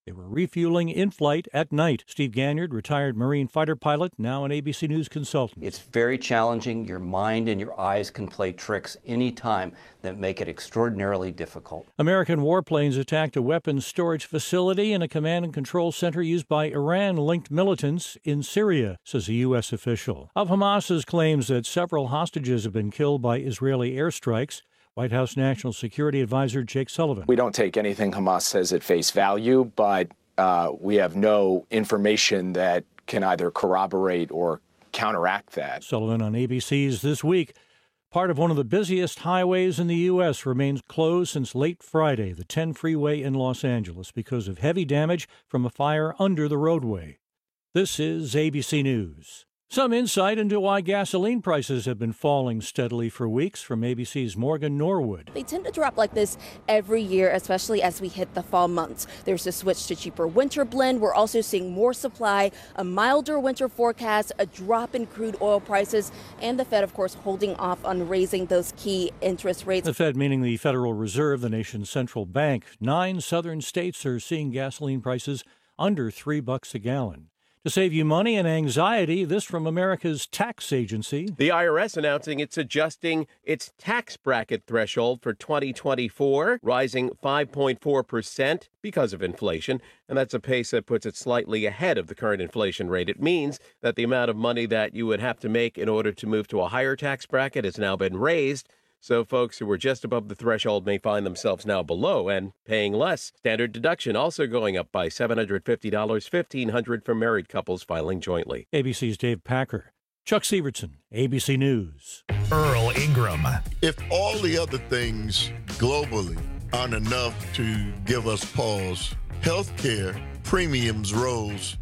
They were refueling in flight at night. Steve Ganyard, retired Marine fighter pilot, now an ABC News consultant. It's very challenging. Your mind and your eyes can play tricks anytime that make it extraordinarily difficult. American warplanes attacked a weapons storage facility and a command and control center used by Iran-linked militants in Syria, says a U.S. official. Of Hamas's claims that several hostages have been killed by Israeli airstrikes, White House National Security Advisor Jake Sullivan. We don't take anything Hamas says at face value, but we have no information that can either corroborate or counteract that. Sullivan on ABC's This Week. Part of one of the busiest highways in the U.S. remains closed since late Friday, the 10 freeway in Los Angeles, because of heavy damage from a fire under the roadway. This is ABC News. Some insight into why gasoline prices have been falling steadily for weeks from ABC's Morgan Norwood. They tend to drop like this every year, especially as we hit the fall months. There's a switch to cheaper winter blend. We're also seeing more supply, a milder winter forecast, a drop in crude oil prices, and the Fed, of course, holding off on raising those key interest rates. The Fed, meaning the Federal Reserve, the nation's central bank. 9 southern states are seeing gasoline prices under $3 a gallon. To save you money and anxiety, this from America's tax agency. The IRS announcing it's adjusting its tax bracket threshold for 2024, rising 5.4% because of inflation. And that's a pace that puts it slightly ahead of the current inflation rate. It means that the amount of money that you would have to make in order to move to a higher tax bracket has now been raised. So folks who were just above the threshold may find themselves now below and paying less. Standard deduction also going up by $750, $1,500 for married couples filing jointly. ABC's Dave Packer. Chuck Severson, ABC News. Earl Ingram. If all the other things globally aren't enough to give us pause, healthcare premiums rose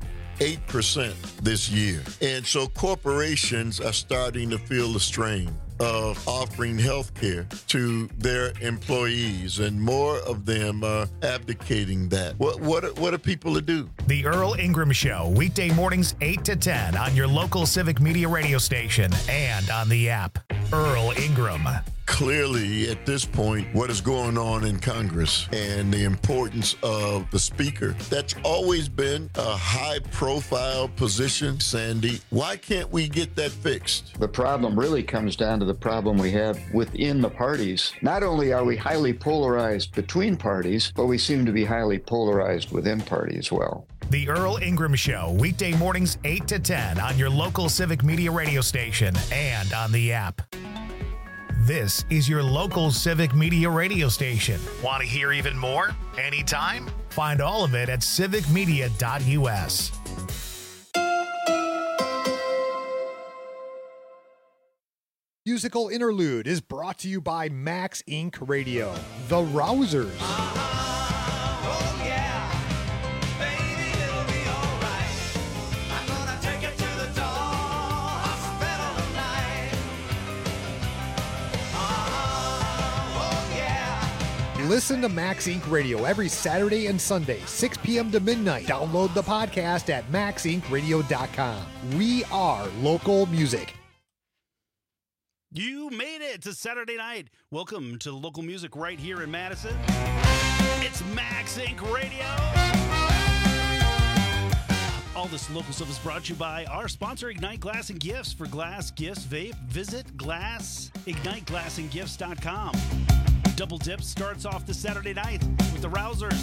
8% this year. And so corporations are starting to feel the strain of offering health care to their employees, and more of them are abdicating that. What are people to do? The Earl Ingram Show, weekday mornings 8 to 10 on your local Civic Media radio station and on the app. Earl Ingram. Clearly, at this point, what is going on in Congress and the importance of the Speaker, that's always been a high-profile position, Sandy. Why can't we get that fixed? The problem really comes down to the problem we have within the parties. Not only are we highly polarized between parties, but we seem to be highly polarized within party as well. The Earl Ingram Show, weekday mornings 8 to 10 on your local Civic Media radio station and on the app. This is your local Civic Media radio station. Want to hear even more? Anytime? Find all of it at civicmedia.us. Musical Interlude is brought to you by Max Inc. Radio, The Rousers. Listen to Max Inc. Radio every Saturday and Sunday, 6 p.m. to midnight. Download the podcast at maxincradio.com. We are local music. You made it to Saturday night. Welcome to local music right here in Madison. It's Max Inc. Radio. All this local stuff is brought to you by our sponsor, Ignite Glass and Gifts. For glass, gifts, vape, visit IgniteGlassandGifts.com. Double Dip starts off the Saturday night with the Rousers.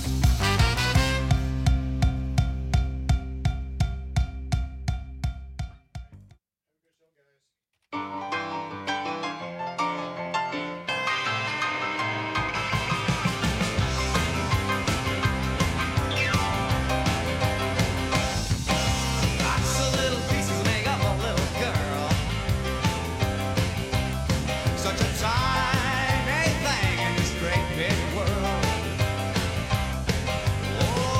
Tiny thing in this great big world.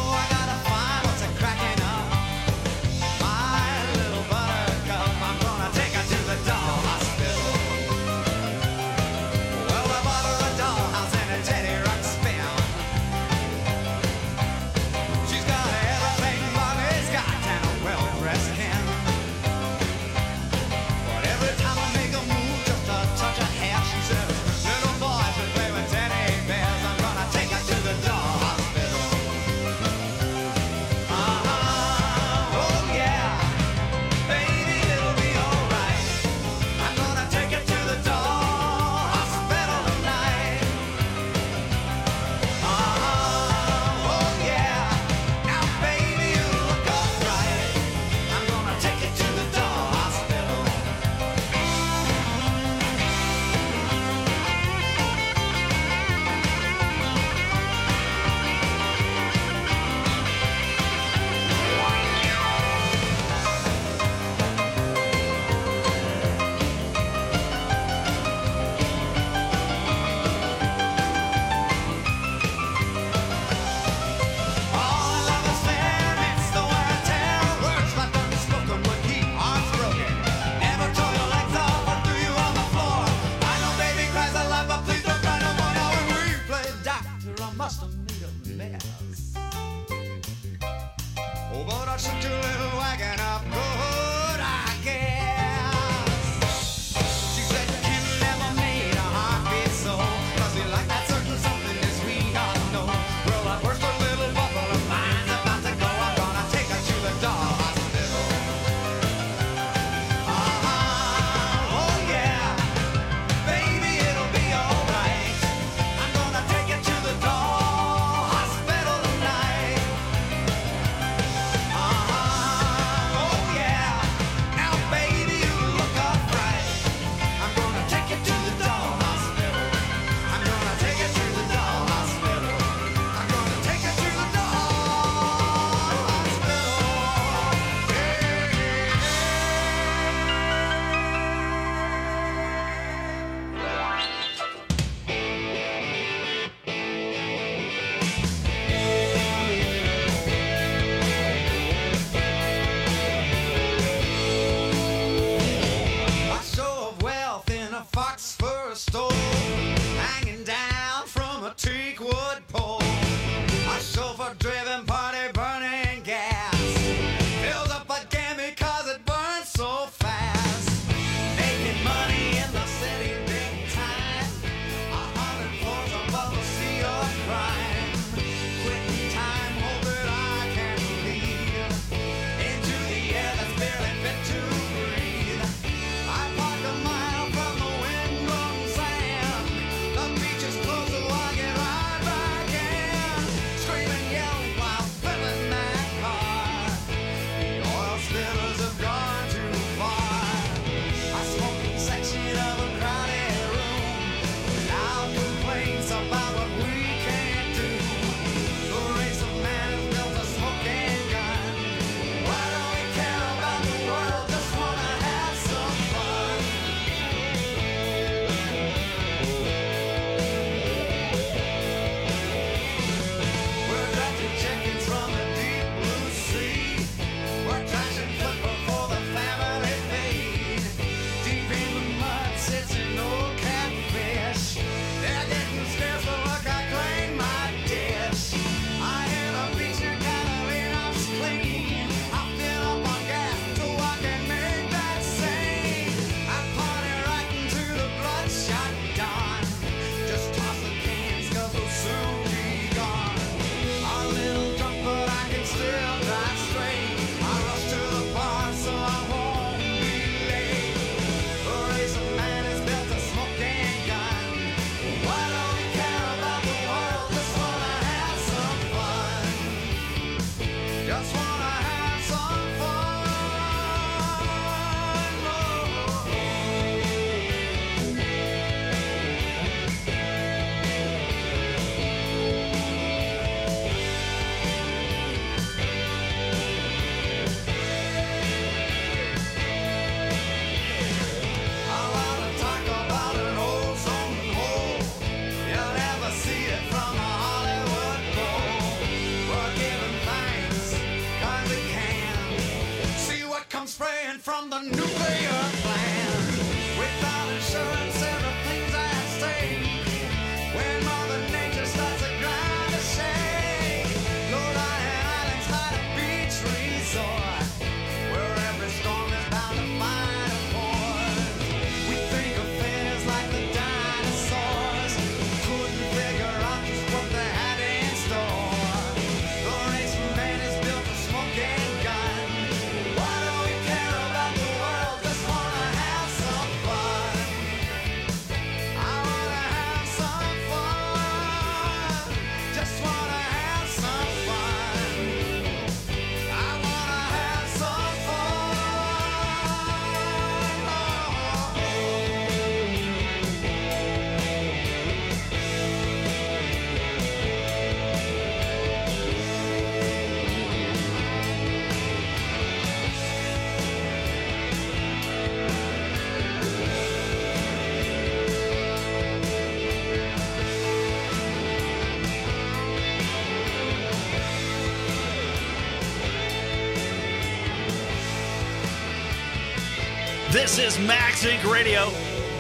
trucks and 2 little wagon up road, I guess. She said Ken never made a heartbeat so, 'cause he liked that certain something as we all know. Well, I burst a little bubble of mine's about to go. I'm gonna take her to the doll hospital. Oh yeah, baby, it'll be alright. I'm gonna take you to the doll hospital tonight. Oh yeah, now baby, you look upright. I'm gonna take you to the doll hospital. I'm gonna take you to the doll hospital. I'm gonna take you to the doll hospital. A show of wealth in a fox fur store, hanging down from a teak wood pole. A chauffeur-driven party burning gas fills up again because it burns so fast. Making money in the city big time, 100 floors above the sea of crime. Quitting time, hope that I can leave into the air that's barely fit to breathe. I park a mile from the wind-blown sand. The beach is closed, so I get right back in. Scream and yell while filling that car. The oil spillers have gone too far. A smoking section of a crowded room. Loud complaints about what we can't do. The race of man has built a smoking gun. Why don't we care about the world? Just wanna have some fun. We're catching chickens from the deep blue sea. We're trashing flipper for the family feed. Deep in the mud sits an old catfish. They're getting scarce, but look, I claim my dish. I hear the beach near Catalina's clean. I fill up on gas so I can make that scene. I party right into the bloodshot dawn. Just toss the cans 'cause we'll soon be gone. A little drunk, but I can still drive straight. I rush to the bar so I won't be late. The race of man has built a smoking gun. Why don't we care about the world? Just wanna have some fun. Just wanna have some fun. I wanna talk about an old stone cold. You'll never see it from a Hollywood bowl. We're giving thanks 'cause it can. See what comes spraying from the nuclear plant. Without insurance, everything's at stake. When Mother Nature starts to grind to shake. Lord Island's not a beach resort, where every storm is bound to find a port. We think of things like the dinosaurs. Couldn't figure out just what they had in store. The race of man has built a smoking gun. Why don't we care about the world? Just wanna have some fun. I wanna have some fun. Just wanna have some fun. I wanna have some This is Max Inc. Radio.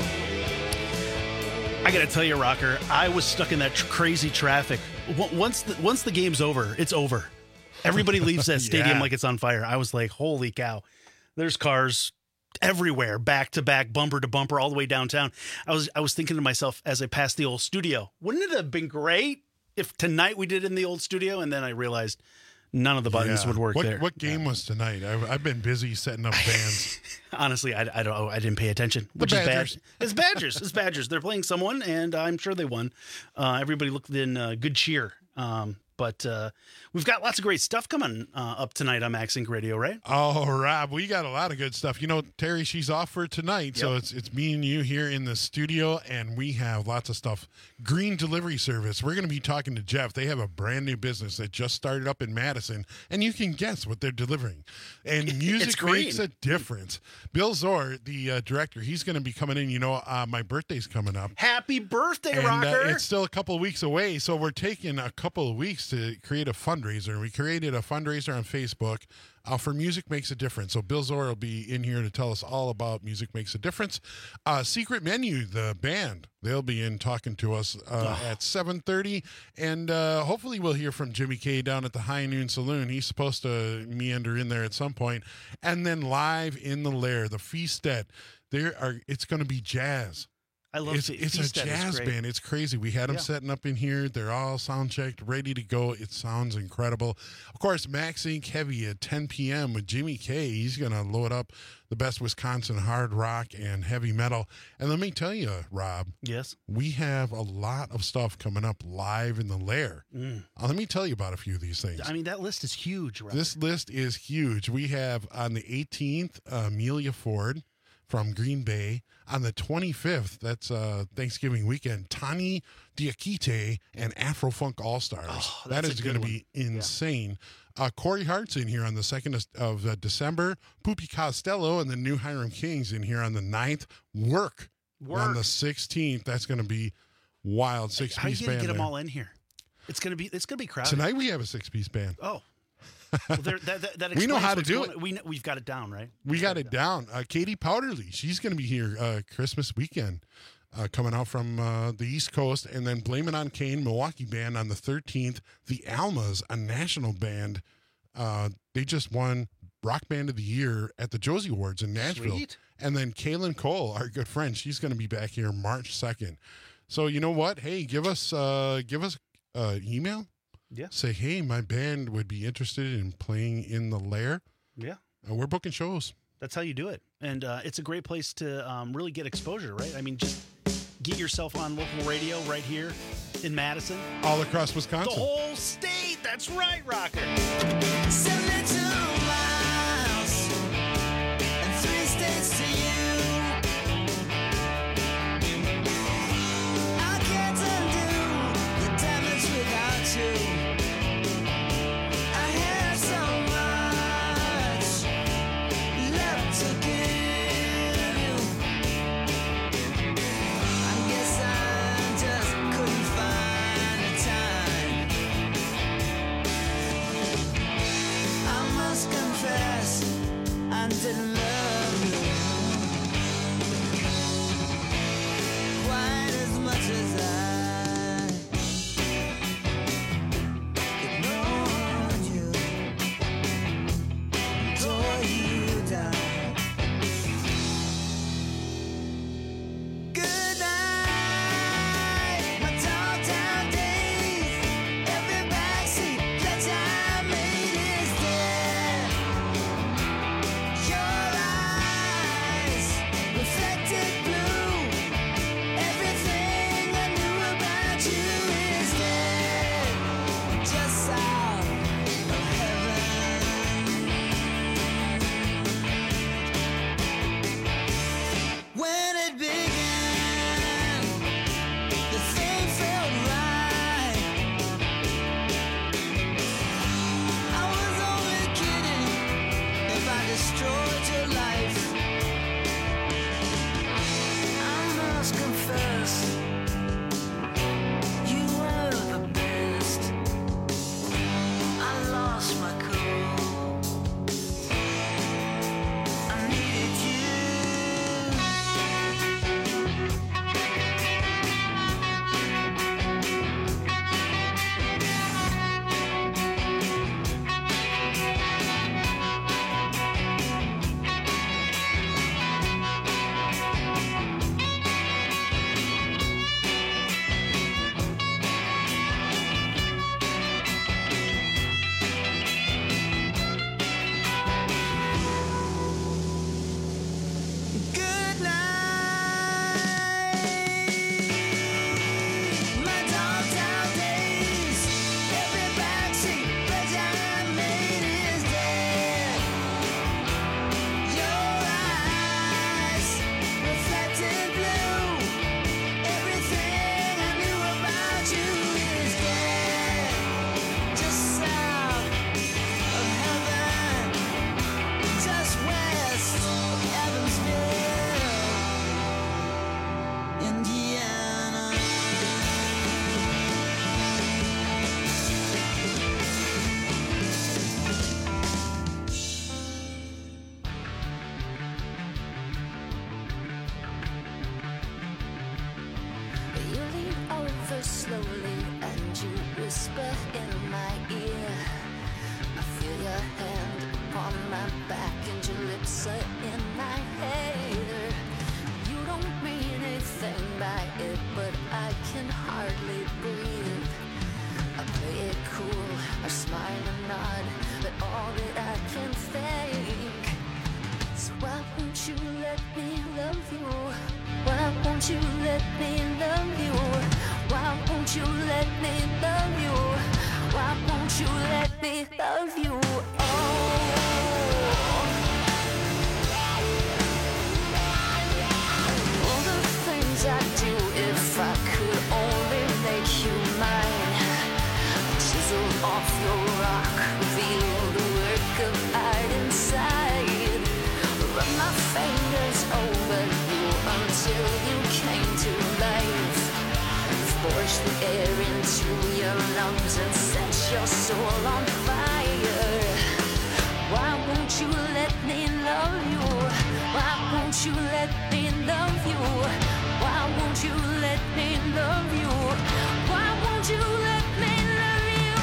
I gotta tell you, Rocker, I was stuck in that crazy traffic. Once the game's over, it's over. Everybody leaves that stadium like it's on fire. I was like, holy cow. There's cars everywhere, back to back, bumper to bumper, all the way downtown. I was thinking to myself as I passed the old studio, wouldn't it have been great if tonight we did it in the old studio? And then I realized none of the buttons would work there. What game was tonight? I've been busy setting up bands. Honestly, I don't know. I didn't pay attention, which is bad. It's Badgers. It's Badgers. They're playing someone, and I'm sure they won. Everybody looked in good cheer. But we've got lots of great stuff coming up tonight on Max Inc. Radio, right? Oh, Rob, we got a lot of good stuff. You know, Terry, she's off for tonight, so it's me and you here in the studio, and we have lots of stuff. Green Delivery Service. We're going to be talking to Jeff. They have a brand new business that just started up in Madison, and you can guess what they're delivering. And music makes a difference. Bill Zor, the director, he's going to be coming in. You know, my birthday's coming up. Happy birthday, Rocker! It's still a couple of weeks away, so we're taking a couple of weeks to create a fundraiser. We created a fundraiser on Facebook for Music Makes a Difference. So Bill Zor will be in here to tell us all about Music Makes a Difference. Secret Menu, the band, they'll be in talking to us at 7:30. And hopefully we'll hear from Jimmy K down at the High Noon Saloon. He's supposed to meander in there at some point. And then live in the Lair, the Feastet. It's going to be jazz. I love it's a jazz band. It's crazy. We had them setting up in here. They're all sound checked, ready to go. It sounds incredible. Of course, Max Inc. Heavy at 10 p.m. with Jimmy K. He's going to load up the best Wisconsin hard rock and heavy metal. And let me tell you, Rob. Yes. We have a lot of stuff coming up live in the Lair. Let me tell you about a few of these things. I mean, that list is huge, Rob. This list is huge. We have on the 18th, Amelia Ford from Green Bay. On the 25th, that's Thanksgiving weekend, Tani Diakite and Afrofunk All-Stars. Oh, that is going to be insane. Corey Hart's in here on the 2nd of December. Poopy Costello and the New Hiram Kings in here on the 9th. Work on the 16th. That's going to be wild. 6-piece band. How are you going to get them all in here? It's going to be crowded. Tonight we have a 6-piece band. Oh. Well, that we know how to do it. We've got it down, right? We got it down. Katie Powderly, she's going to be here Christmas weekend, coming out from the East Coast. And then Blame It on Kane, Milwaukee band on the 13th. The Almas, a national band. They just won Rock Band of the Year at the Josie Awards in Nashville. Sweet. And then Kaylin Cole, our good friend, she's going to be back here March 2nd. So you know what? Hey, give us email. Yeah. Say, hey, my band would be interested in playing in the Lair. Yeah. We're booking shows. That's how you do it. And it's a great place to really get exposure, right? I mean, just get yourself on local radio right here in Madison. All across Wisconsin. The whole state. That's right, Rocker. 72 miles and 3 states to you. I can't undo the damage without you. slowly and you whisper in my ear. I feel your hand upon my back and your lips are in my hair. You don't mean anything by it, but I can hardly breathe. I play it cool, I smile and nod, but all that I can think is why won't you let me love you? Why won't you let me love you? Why won't you let me love you? Why won't you let me love you? All the things I do if I could only make you mine. Chisel off your rock, reveal the work of art inside. Run my fingers over you until you came to life. Force the air into your lungs and set your soul on fire. Why won't you let me love you? Why won't you let me love you? Why won't you let me love you? Why won't you let me love you?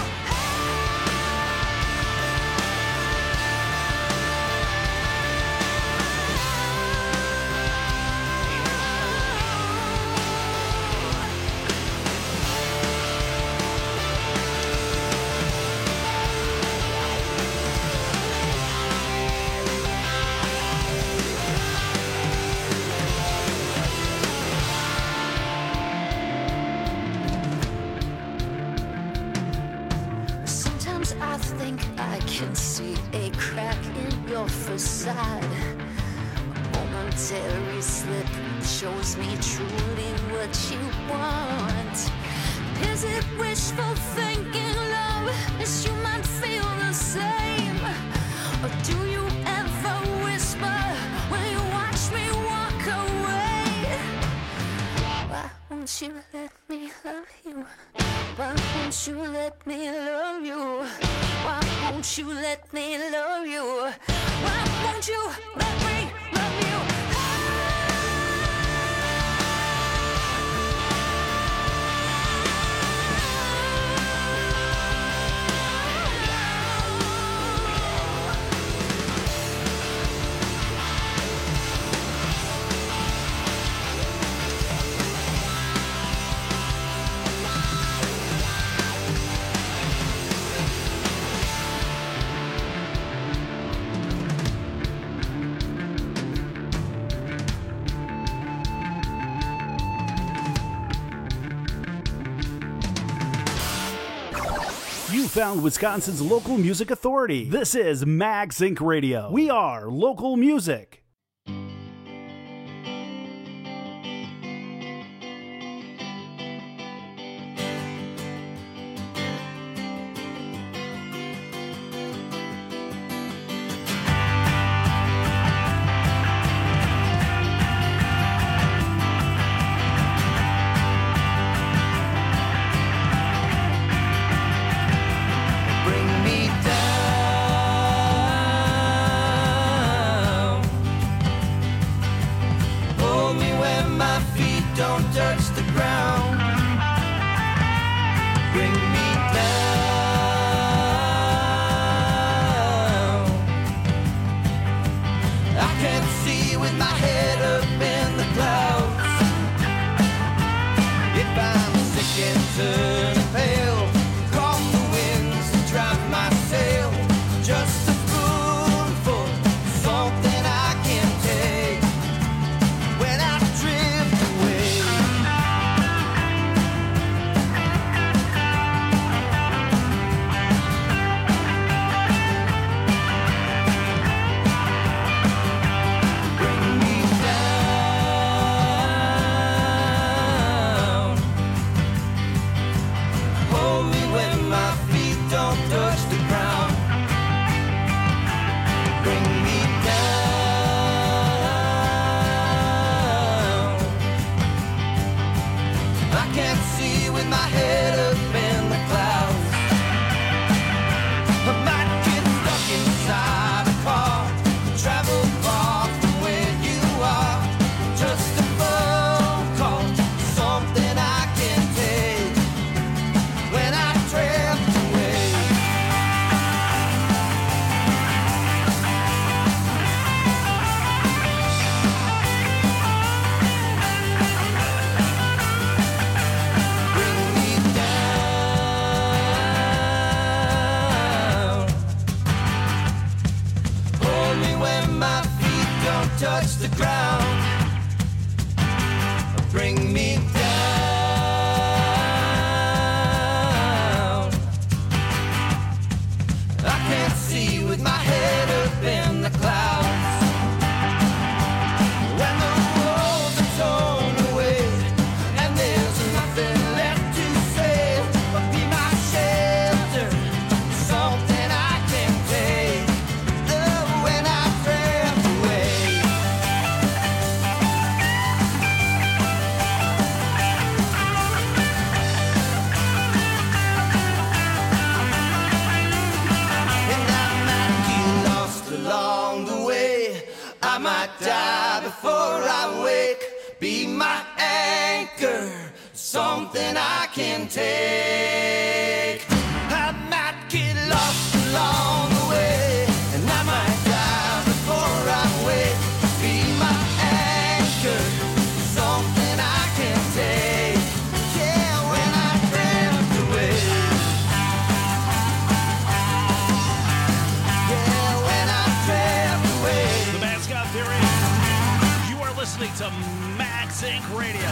Sometimes I think I can see a crack in your facade. A momentary slip shows me truly what you want. Is it wishful thinking, love? Yes, you might feel the same. Or do you ever whisper when you watch me walk away? Why won't you let me love you? Why won't you let me love you? Why won't you let me love you? Why won't you let me love you? You found Wisconsin's local music authority. This is MagZinc Radio. We are local music. Bring me down. touch the ground, bring me down. I can't see with my head up in the clouds. When the walls are torn away and there's nothing left to say, but be my shelter, something I can take. When I drift away. And I might get lost along the way. I might die before I wake. Be my anchor, something I can take. I might get lost along the way, and I might die before I wake. Be my anchor, something I can take. Yeah, when I drift away. Yeah, when I drift away. The Mascot Theory. You are listening to Max Inc. Radio.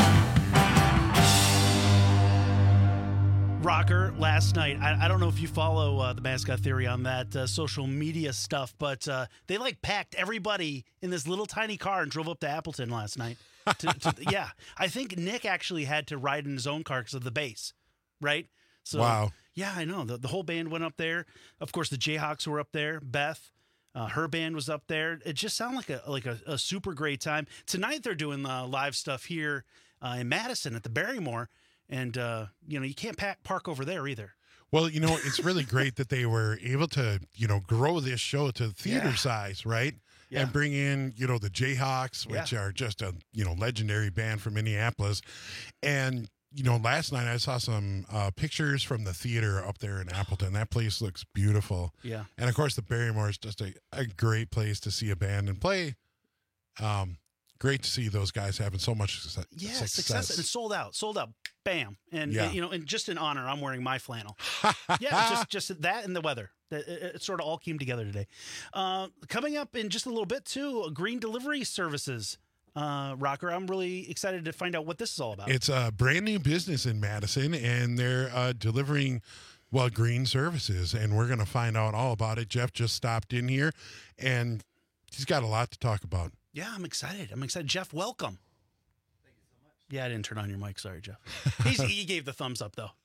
Rocker, last night, I don't know if you follow the Mascot Theory on that social media stuff, but they like packed everybody in this little tiny car and drove up to Appleton last night. Yeah, I think Nick actually had to ride in his own car because of the bass, right? So, wow. Yeah, I know. The whole band went up there. Of course, the Jayhawks were up there. Beth, her band was up there. It just sounded like a super great time. Tonight they're doing live stuff here in Madison at the Barrymore. And, you can't park over there either. Well, it's really great that they were able to, grow this show to theater size, right? Yeah. And bring in, the Jayhawks, which are just a, legendary band from Minneapolis. And, last night I saw some pictures from the theater up there in Appleton. That place looks beautiful. Yeah. And, of course, the Barrymore is just a great place to see a band and play. Great to see those guys having so much success. Yeah, success. And it's sold out. Bam. And, and just in honor, I'm wearing my flannel. Yeah, just that and the weather. It sort of all came together today. Coming up in just a little bit, too, Green Delivery Services. Rocker, I'm really excited to find out what this is all about. It's a brand new business in Madison, and they're delivering, green services, and we're going to find out all about it. Jeff just stopped in here, and he's got a lot to talk about. Yeah, I'm excited. Jeff, welcome. Thank you so much. Yeah, I didn't turn on your mic. Sorry, Jeff. He gave the thumbs up, though.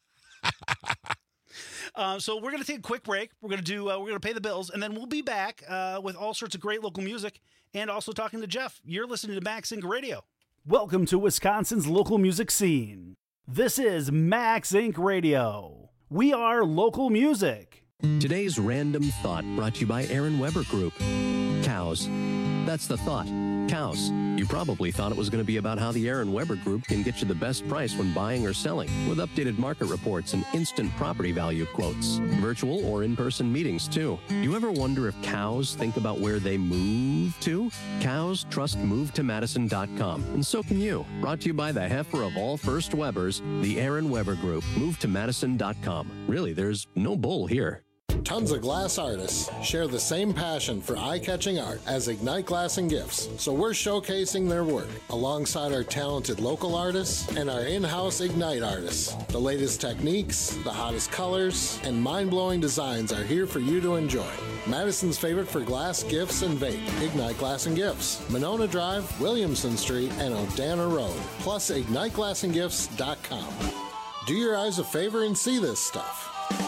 So we're going to take a quick break. We're going to pay the bills, and then we'll be back with all sorts of great local music and also talking to Jeff. You're listening to Max Inc. Radio. Welcome to Wisconsin's local music scene. This is Max Inc. Radio. We are local music. Today's Random Thought brought to you by Aaron Weber Group. Cows. That's the thought. Cows. You probably thought it was going to be about how the Aaron Weber Group can get you the best price when buying or selling, with updated market reports and instant property value quotes. Virtual or in-person meetings, too. You ever wonder if cows think about where they move to? Cows trust MoveToMadison.com, and so can you. Brought to you by the heifer of all first Webers, the Aaron Weber Group. MoveToMadison.com. Really, there's no bull here. Tons of glass artists share the same passion for eye-catching art as Ignite Glass and Gifts, so we're showcasing their work alongside our talented local artists and our in-house Ignite artists. The latest techniques, the hottest colors, and mind-blowing designs are here for you to enjoy. Madison's favorite for glass, gifts, and vape, Ignite Glass and Gifts, Monona Drive, Williamson Street, and O'Dana Road, plus IgniteGlassandGifts.com. Do your eyes a favor and see this stuff.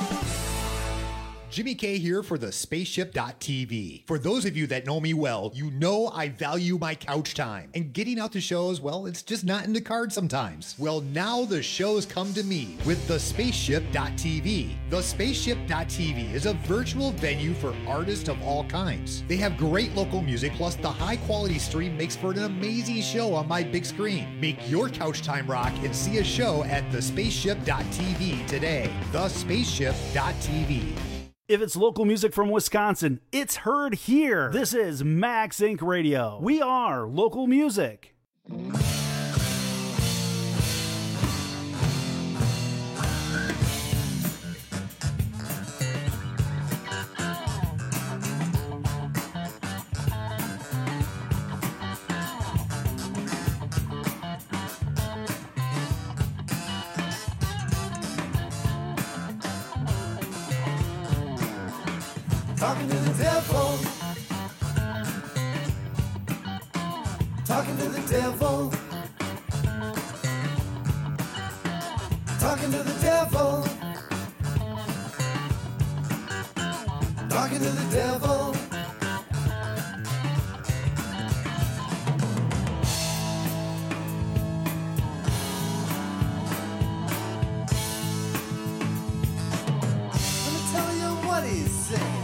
Jimmy K here for the Spaceship.tv. For those of you that know me well, you know I value my couch time. And getting out to shows, well, it's just not in the cards sometimes. Well, now the shows come to me with the Spaceship.tv. The Spaceship.tv is a virtual venue for artists of all kinds. They have great local music, plus the high quality stream makes for an amazing show on my big screen. Make your couch time rock and see a show at the Spaceship.tv today. The Spaceship.tv. If it's local music from Wisconsin, it's heard here. This is Max Inc. Radio. We are local music. Talking to the devil. Talking to the devil. Talking to the devil. Talking to the devil. Let me tell you what he's saying.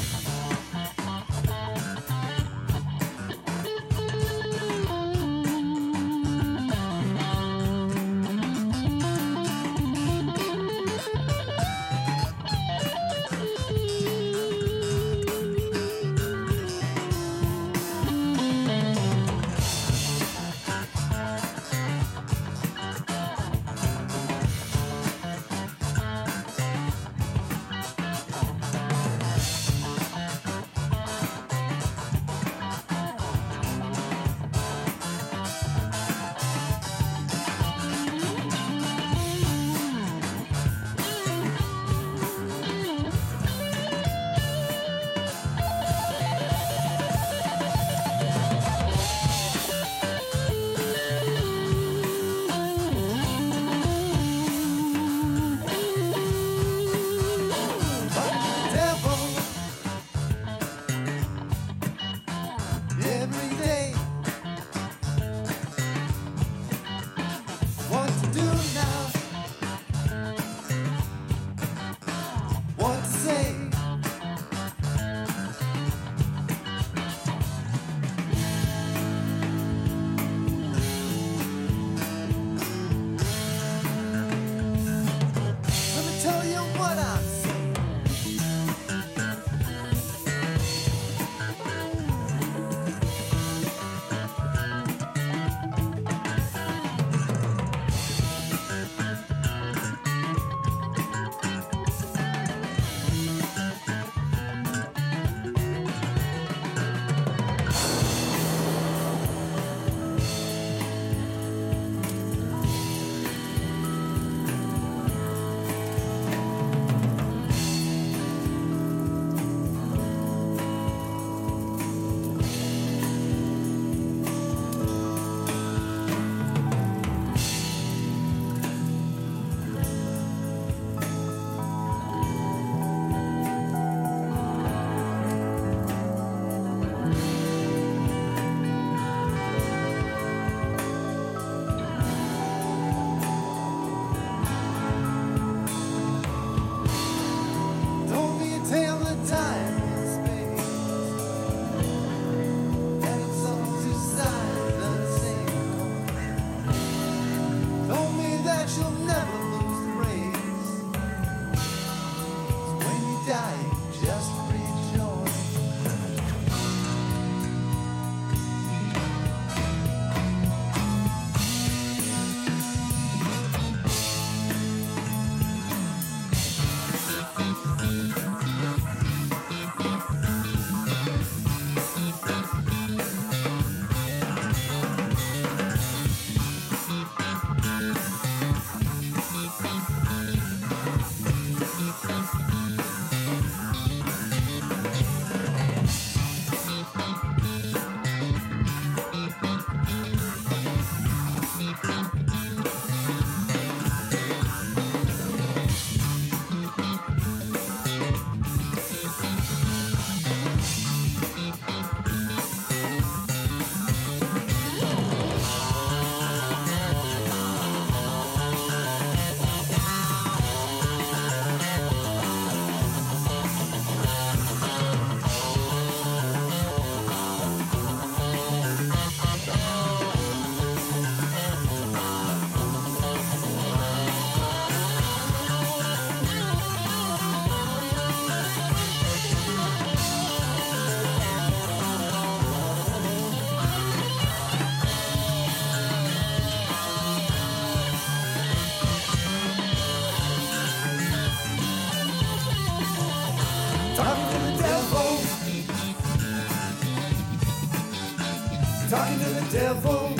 Talking to the devil.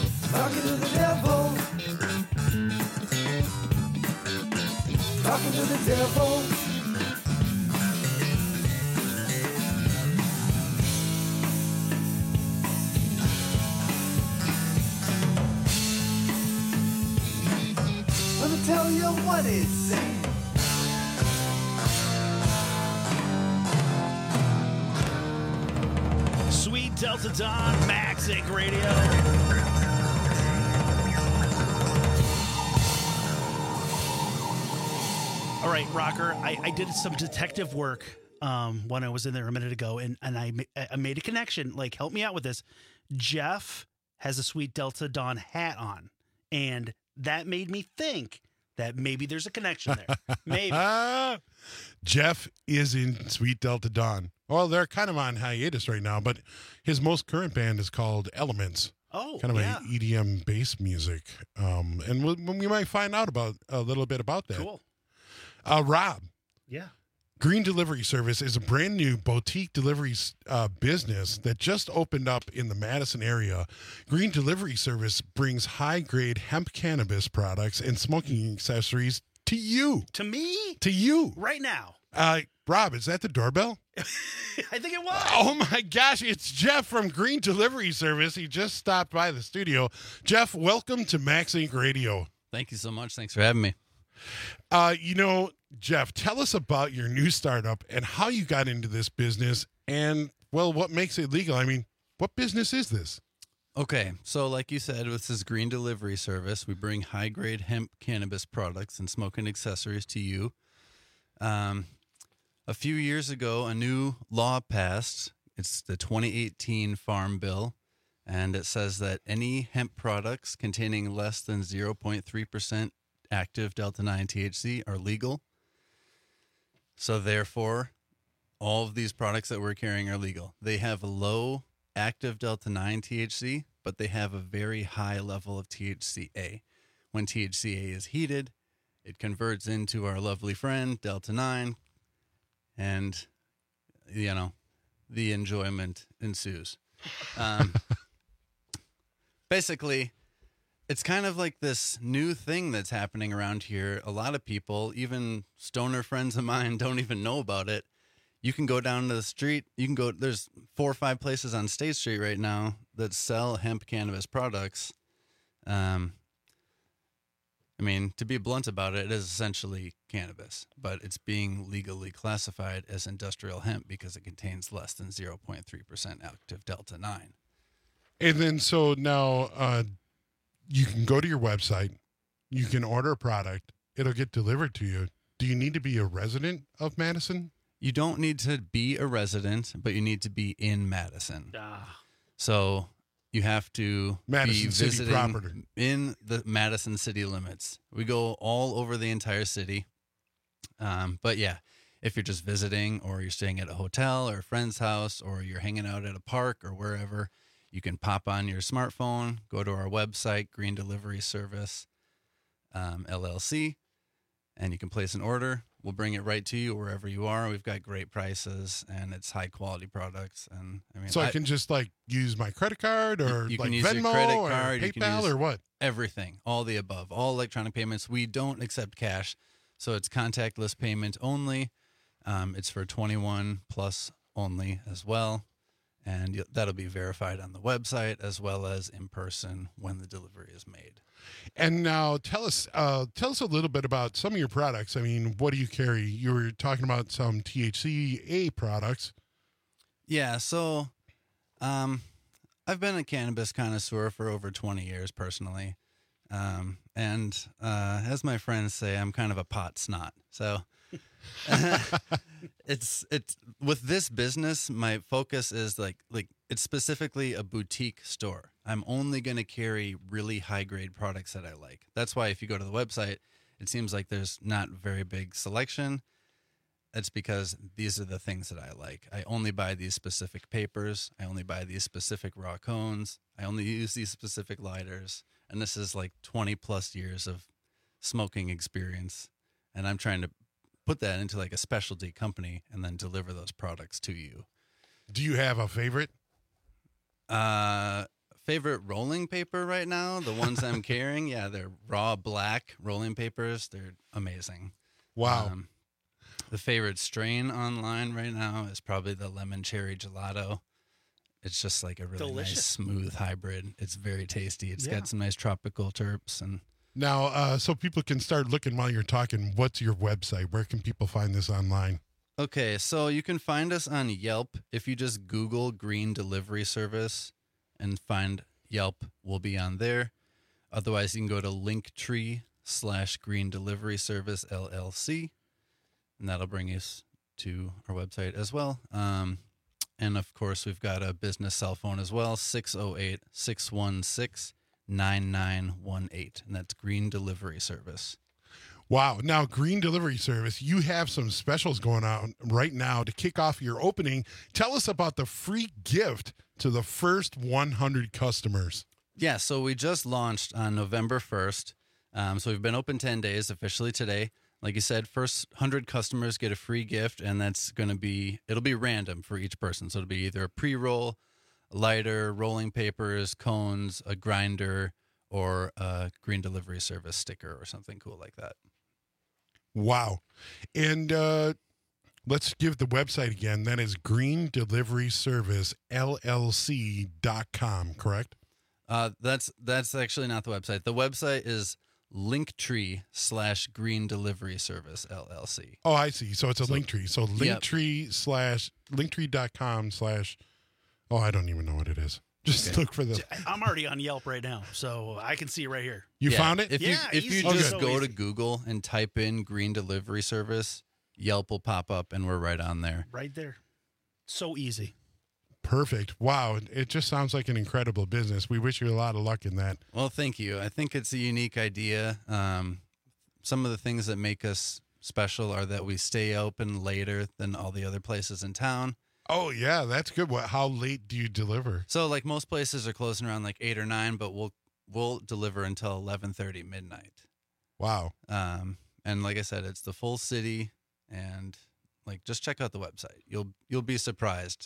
Talking to the devil. Talking to the devil. Let me tell you what it's saying. Sweet Delta Dawn, Max Inc. Radio. All right, Rocker, I did some detective work when I was in there a minute ago, and I made a connection. Like, help me out with this. Jeff has a Sweet Delta Dawn hat on, and that made me think that maybe there's a connection there. Maybe. Jeff is in Sweet Delta Dawn. Well, they're kind of on hiatus right now, but his most current band is called Elements. Oh, kind of yeah. a EDM bass music. And we might find out about a little bit about that. Cool. Rob. Yeah. Green Delivery Service is a brand new boutique delivery business that just opened up in the Madison area. Green Delivery Service brings high-grade hemp cannabis products and smoking accessories to you. To me? To you. Right now. Rob, is that the doorbell? I think it was. Oh, my gosh. It's Jeff from Green Delivery Service. He just stopped by the studio. Jeff, welcome to Max Inc. Radio. Thank you so much. Thanks for having me. Jeff, tell us about your new startup and how you got into this business and, well, what makes it legal. I mean, what business is this? Okay, so like you said, this is Green Delivery Service. We bring high-grade hemp cannabis products and smoking accessories to you. A few years ago, a new law passed. It's the 2018 Farm Bill, and it says that any hemp products containing less than 0.3% active Delta-9 THC are legal. So therefore, all of these products that we're carrying are legal. They have a low active Delta-9 THC, but they have a very high level of THCA. When THCA is heated, it converts into our lovely friend, Delta-9, and, the enjoyment ensues. Basically, it's kind of like this new thing that's happening around here. A lot of people, even stoner friends of mine, don't even know about it. You can go down to the street. There's 4 or 5 places on State Street right now that sell hemp cannabis products. To be blunt about it, it is essentially cannabis, but it's being legally classified as industrial hemp because it contains less than 0.3% active Delta-9. And then so now you can go to your website, you can order a product, it'll get delivered to you. Do you need to be a resident of Madison? You don't need to be a resident, but you need to be in Madison. So you have to Madison be City visiting proper. in the Madison city limits. We go all over the entire city. But yeah, if you're just visiting or you're staying at a hotel or a friend's house or you're hanging out at a park or wherever, you can pop on your smartphone, go to our website, Green Delivery Service, LLC, and you can place an order. We'll bring it right to you wherever you are. We've got great prices, and it's high-quality products. And So I can just use my credit card or you like can use Venmo your credit or card, you can PayPal use or what? Everything, all the above, all electronic payments. We don't accept cash, so it's contactless payment only. It's for 21 plus only as well, and that'll be verified on the website as well as in person when the delivery is made. And now tell us a little bit about some of your products. I mean, what do you carry? You were talking about some THCA products. Yeah, so I've been a cannabis connoisseur for over 20 years personally. And as my friends say, I'm kind of a pot snot. So it's with this business, my focus is like it's specifically a boutique store. I'm only going to carry really high grade products that I like. That's why if you go to the website, it seems like there's not very big selection. That's because these are the things that I like. I only buy these specific papers. I only buy these specific raw cones. I only use these specific lighters. And this is like 20 plus years of smoking experience. And I'm trying to put that into like a specialty company and then deliver those products to you. Do you have a favorite? Favorite rolling paper right now? The ones I'm carrying? Yeah, they're raw black rolling papers. They're amazing. Wow. The favorite strain online right now is probably the lemon cherry gelato. It's just like a really nice, smooth hybrid. It's very tasty. It's got some nice tropical terps. And now, so people can start looking while you're talking, what's your website? Where can people find this online? Okay, so you can find us on Yelp. If you just Google Green Delivery Service and find Yelp, we'll be on there. Otherwise, you can go to Linktree/Green Delivery Service LLC, and that'll bring us to our website as well. And of course, we've got a business cell phone as well, 608-616-9918, and that's Green Delivery Service. Wow. Now, Green Delivery Service, you have some specials going on right now to kick off your opening. Tell us about the free gift to the first 100 customers. Yeah, so we just launched on November 1st. So we've been open 10 days officially today. Like you said, first 100 customers get a free gift, and that's going to be, it'll be random for each person. So it'll be either a pre-roll, a lighter, rolling papers, cones, a grinder, or a Green Delivery Service sticker or something cool like that. Wow. And let's give the website again. That is greendeliveryservicellc.com, correct? That's actually not the website. The website is Linktree/Green Delivery Service LLC. Oh, I see. So it's a Linktree. So Linktree/Linktree.com/ oh, I don't even know what it is. Just look for the. I'm already on Yelp right now, so I can see it right here. You found it? If you just go to Google and type in Green Delivery Service, Yelp will pop up, and we're right on there. Right there. So easy. Perfect. Wow. It just sounds like an incredible business. We wish you a lot of luck in that. Well, thank you. I think it's a unique idea. Some of the things that make us special are that we stay open later than all the other places in town. Oh, yeah, that's good. How late do you deliver? So, like, most places are closing around like 8 or 9, but we'll deliver until 11:30 midnight. Wow. And like I said, it's the full city, and like just check out the website. You'll be surprised.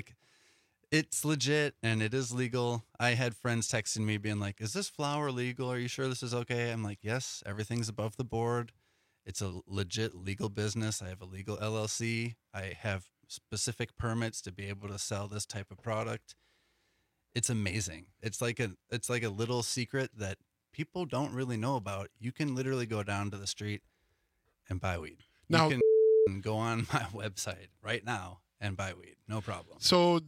It's legit and it is legal. I had friends texting me being like, "Is this flour legal? Are you sure this is okay?" I'm like, "Yes, everything's above the board. It's a legit legal business. I have a legal LLC. I have specific permits to be able to sell this type of product." It's amazing. It's like a little secret that people don't really know about. You can literally go down to the street and buy weed. Now, you can go on my website right now and buy weed. No problem. So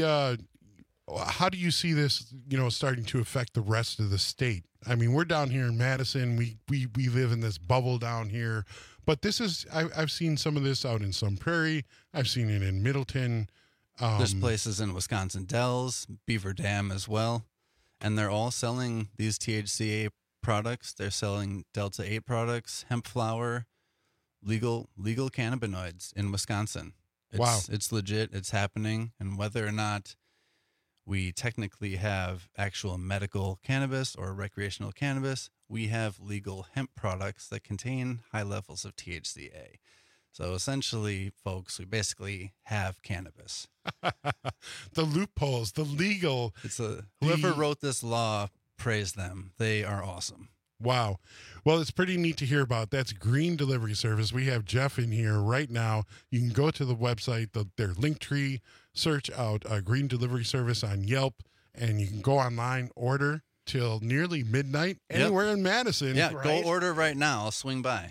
how do you see this, starting to affect the rest of the state? I mean, we're down here in Madison. We live in this bubble down here, but I've seen some of this out in Sun Prairie. I've seen it in Middleton. There's places in Wisconsin Dells, Beaver Dam as well, and they're all selling these THCA products. They're selling Delta 8 products, hemp flower, legal cannabinoids in Wisconsin. It's legit. It's happening. And whether or not we technically have actual medical cannabis or recreational cannabis, we have legal hemp products that contain high levels of THCA. So essentially, folks, we basically have cannabis. The loopholes, the legal. Whoever wrote this law, praise them. They are awesome. Wow. Well, it's pretty neat to hear about. That's Green Delivery Service. We have Jeff in here right now. You can go to the website, their Linktree, search out Green Delivery Service on Yelp, and you can go online, order till nearly midnight anywhere in Madison. Yeah, right? Go order right now. I'll swing by.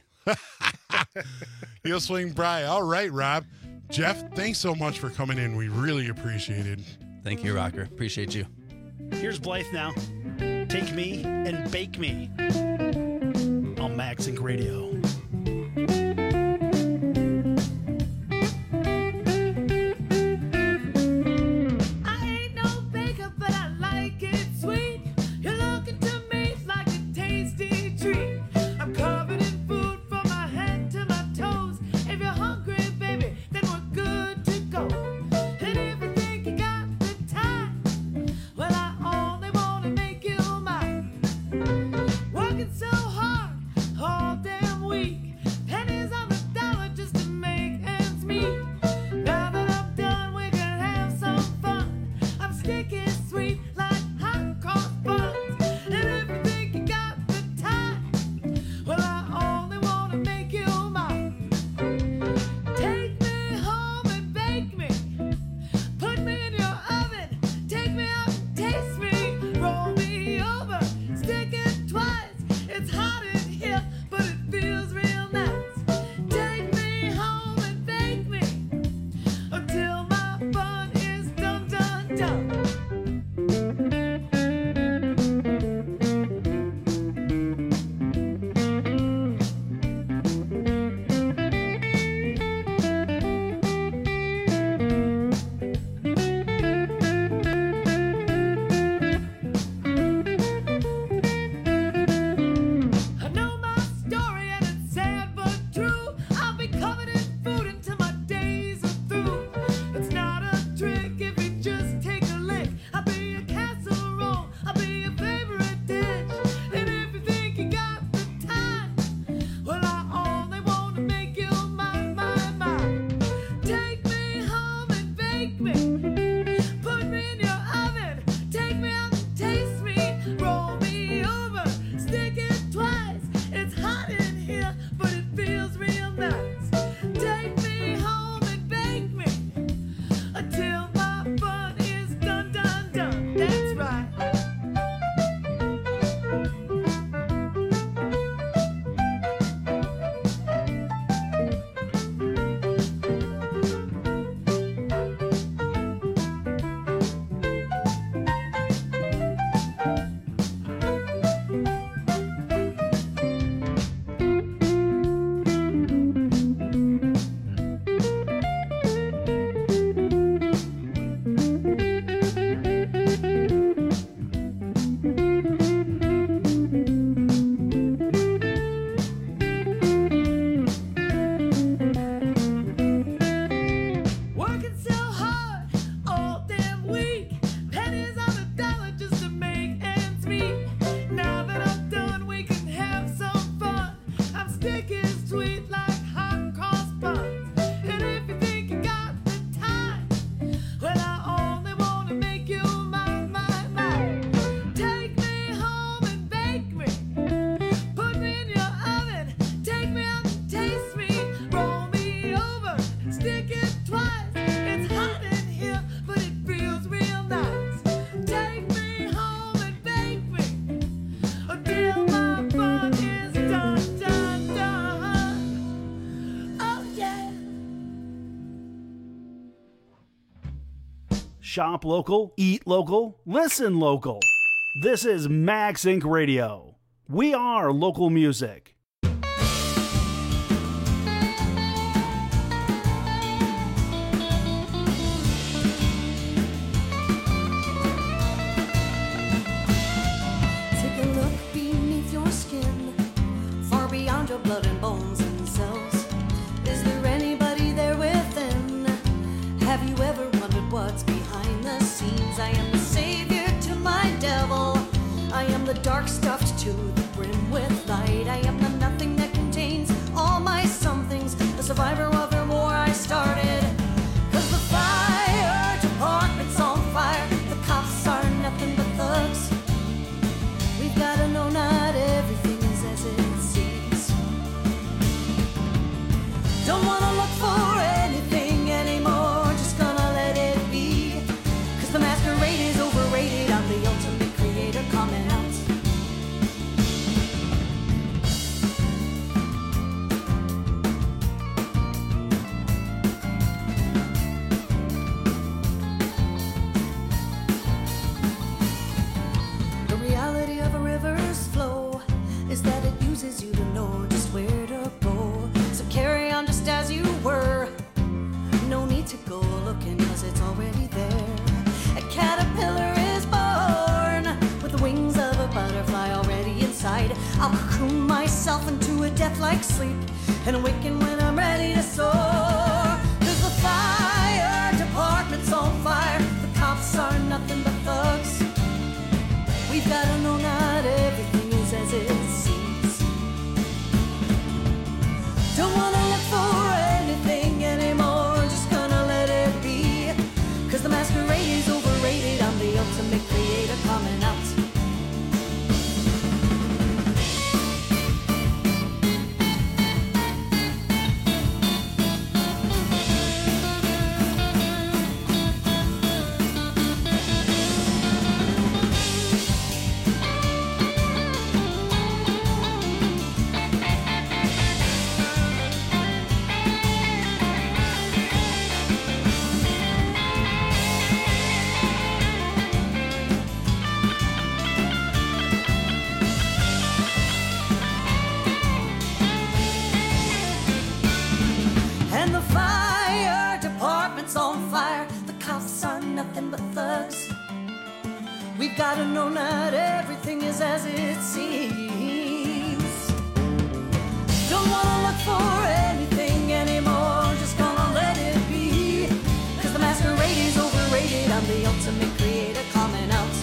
You'll swing by. All right, Rob. Jeff, thanks so much for coming in. We really appreciate it. Thank you, Rocker. Appreciate you. Here's Blythe now. Take Me and Bake Me on Max Inc. Radio. So hard all damn week. Shop local, eat local, listen local. This is Max Inc. Radio. We are local music. Take a look beneath your skin, far beyond your blood and bones and cells. Is there anybody there within? Have you ever wondered what's behind the scenes? I am the savior to my devil. I am the dark stuffed to the brim with light. I am the nothing that contains all my somethings, a survivor of the war I started. 'Cause the fire department's on fire, the cops are nothing but thugs. We've gotta know not everything is as it seems. Don't wanna look for anything anymore, just gonna let it be. 'Cause the masquerade is overrated, I'm the ultimate creator coming out. The reality of a river's flow is that it uses you to know just where to go. So carry on just as you were. No need to go looking, 'cause it's already there. A caterpillar is born with the wings of a butterfly already inside. I'll cocoon myself into a death-like sleep and awaken when I'm ready to soar. 'Cause the fire department's on fire, the cops are nothing but thugs. We've gotta know not everything is as it seems. Don't wanna look for anything anymore, just gonna let it be. 'Cause the masquerade is overrated, I'm the ultimate creator coming out. And the fire department's on fire, the cops are nothing but thugs. We've gotta know not everything is as it seems. Don't wanna look for anything anymore, just gonna let it be. 'Cause the masquerade is overrated, I'm the ultimate creator coming out.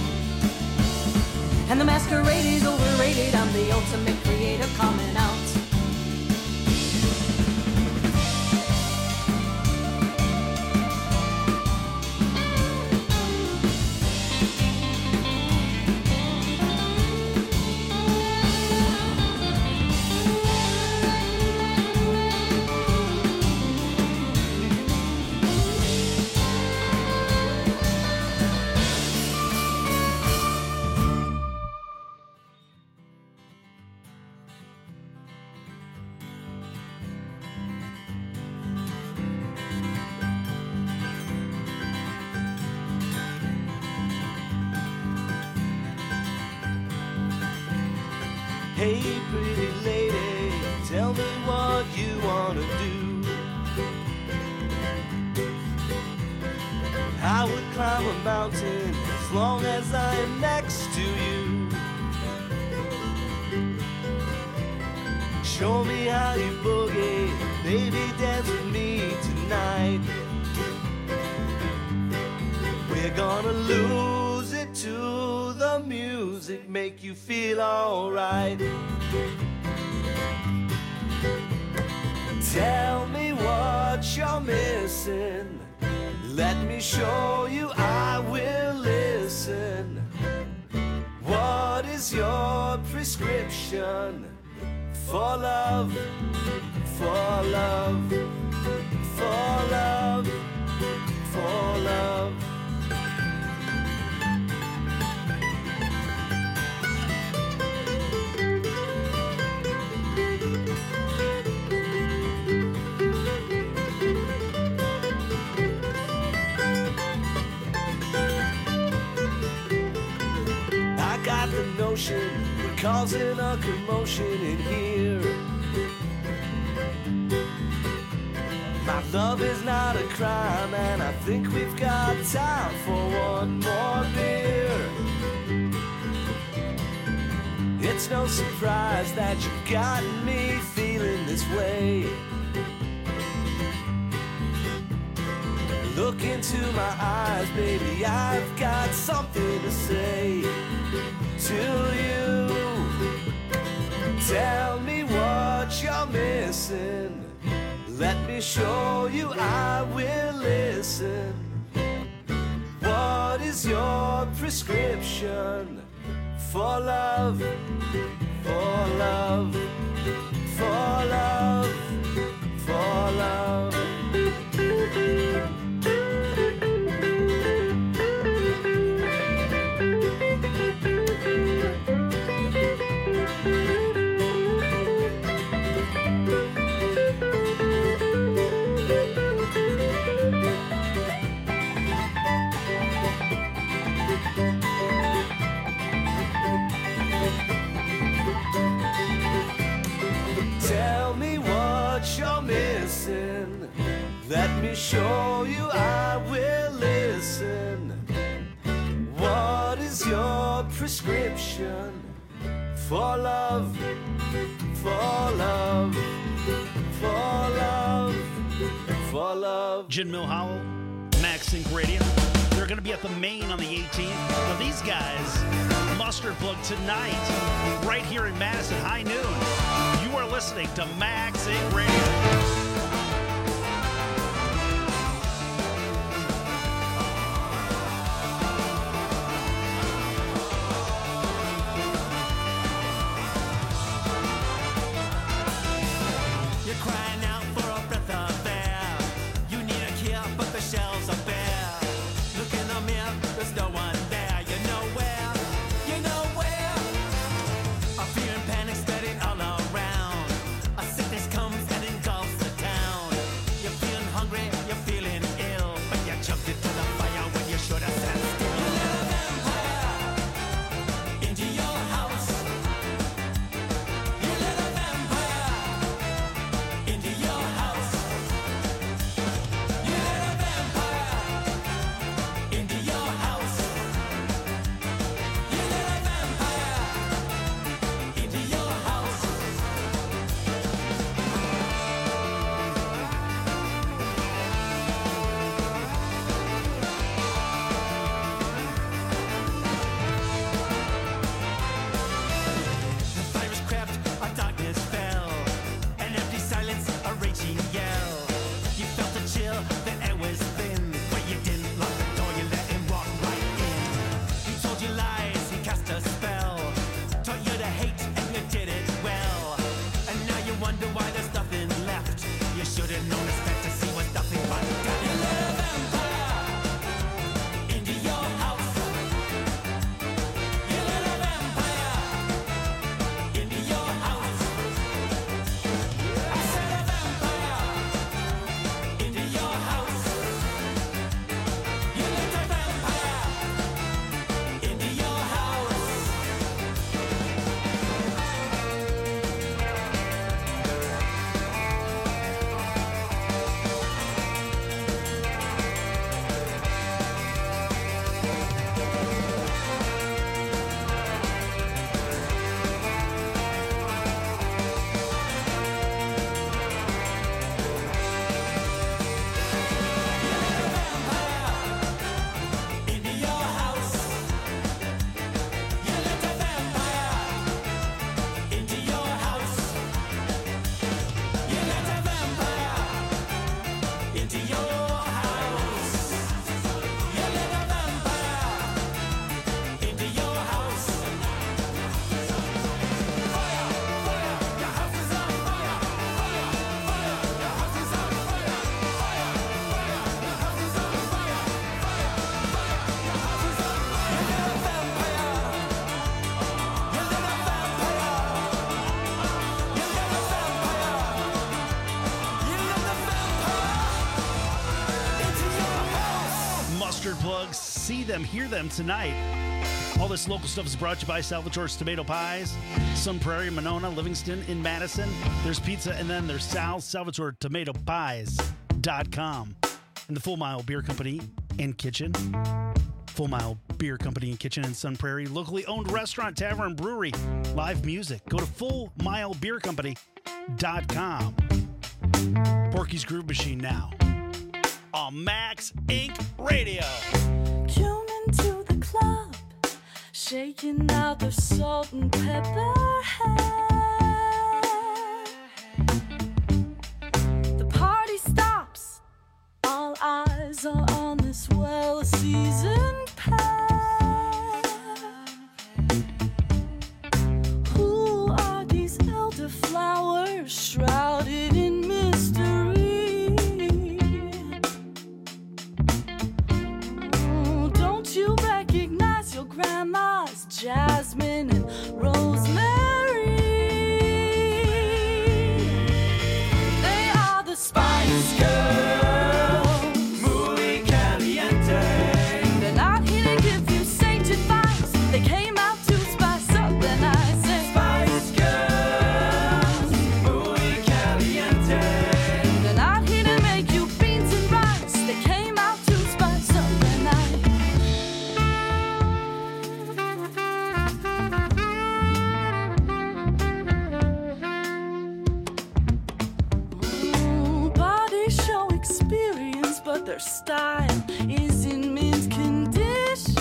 And the masquerade is overrated, I'm the ultimate creator coming out. Hey, pretty lady, tell me what you want to do. I would climb a mountain as long as I am next to you. Show me how you boogie, baby, dance with me tonight. We're gonna lose it to the music, make you feel alright. Tell me what you're missing, let me show you, I will listen. What is your prescription for love, for love, for love, for love? notion. We're causing a commotion in here. My love is not a crime, and I think we've got time for one more beer. It's no surprise that you've got me feeling this way. Look into my eyes, baby, I've got something to say to you. Tell me what you're missing. Let me show you, I will listen. What is your prescription for love, for love, for love, for love? Let me show you, I will listen. What is your prescription for love, for love, for love, for love? Jim Milhowell, Max Inc. Radio. They're going to be at the Maine on the 18th. Now these guys, Mustard Plug tonight, right here in Madison, high noon. You are listening to Max Inc. Radio. Mustard Plugs. See them, hear them tonight All this local stuff is brought to you by Salvatore's Tomato Pies, Sun Prairie, Monona, Livingston, in Madison. There's pizza, and then there's Sal's SalvatoreTomatoPies.com. And the Full Mile Beer Company and Kitchen. Full Mile Beer Company and Kitchen in Sun Prairie. Locally owned restaurant, tavern, brewery, live music. Go to FullMileBeerCompany.com. Porky's Groove Machine now on Max Inc. Radio. Tune into the club, shaking out the salt and pepper hair. The party stops, all eyes are on this well-seasoned pair. Who are these elderflowers shrouded in mystery? Oh, don't you recognize your grandma's jasmine and rosemary? They are the Spice Girls, muy caliente. They're not here to give you sage advice. They came out to spice up the night. Say, Spice Girls, muy caliente. They're not here to make you beans and rice. They came out to spice up the night. Body show experience, but their style is in mint condition.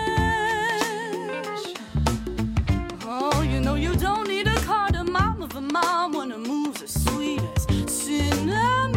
Oh, you know you don't need a cardamom of a mom when her moves as sweet as cinnamon.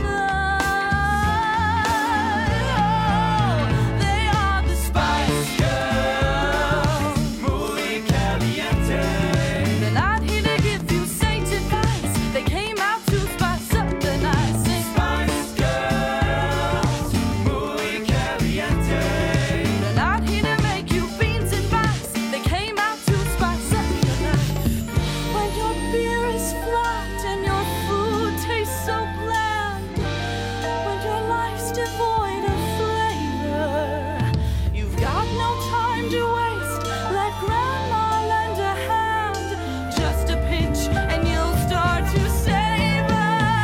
Oh, they are the Spice Girls, muy caliente. They're not here to give you sage advice. They came out to spice up the night. Say, Spice Girls, muy caliente. They're not here to make you beans and rice. They came out to spice up your life. When your beer is flat and your food tastes so bland, when your life's devoid of flavor, you've got no time to waste. Let grandma lend a hand, just a pinch and you'll start to savor.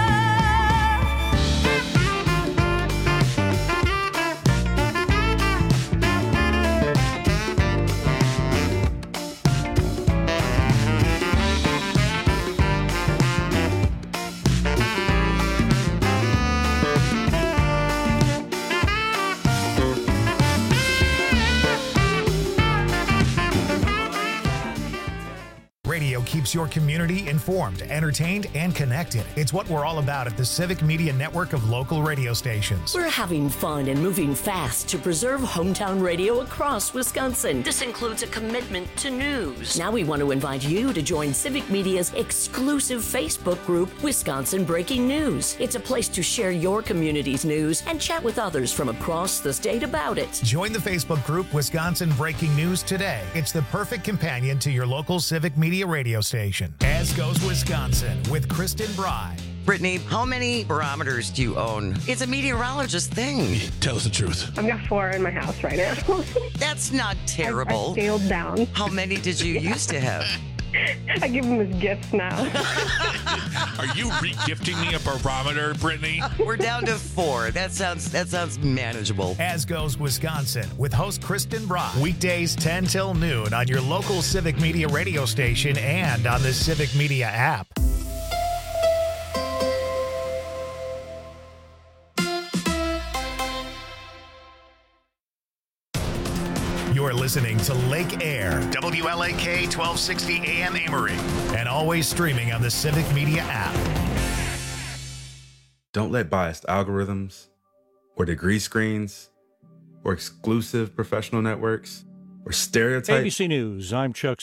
Radio keeps your community informed, entertained, and connected. It's what we're all about at the Civic Media Network of local radio stations. We're having fun and moving fast to preserve hometown radio across Wisconsin. This includes a commitment to news. Now we want to invite you to join Civic Media's exclusive Facebook group, Wisconsin Breaking News. It's a place to share your community's news and chat with others from across the state about it. Join the Facebook group Wisconsin Breaking News today. It's the perfect companion to your local Civic Media radio station. As Goes Wisconsin with Kristen Bry. Brittany, how many barometers do you own? It's a meteorologist thing. Tell us the truth. I've got 4 in my house right now. That's not terrible. I scaled down. How many did you used to have? I give them as gifts now. Are you re-gifting me a barometer, Brittany? We're down to 4. That sounds manageable. As Goes Wisconsin with host Kristen Bry. Weekdays 10 till noon on your local Civic Media radio station and on the Civic Media app. You're listening to Lake Air, WLAK 1260 AM Amory, and always streaming on the Civic Media app. Don't let biased algorithms or degree screens or exclusive professional networks or stereotypes. ABC News, I'm Chuck